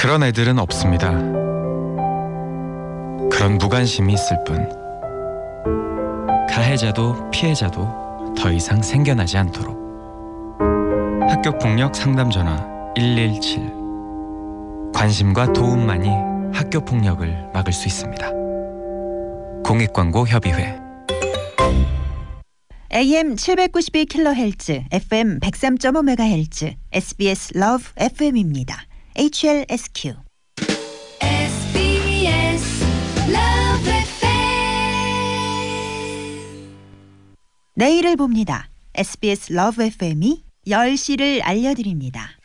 그런 애들은 없습니다. 그런 무관심이 있을 뿐. 가해자도 피해자도 더 이상 생겨나지 않도록. 학교폭력 상담 전화 117. 관심과 도움만이 학교폭력을 막을 수 있습니다. 공익광고협의회. AM 792kHz, FM 103.5MHz, SBS Love FM입니다. HLSQ. SBS Love FM. 내일을 봅니다. SBS Love FM이 10시를 알려드립니다.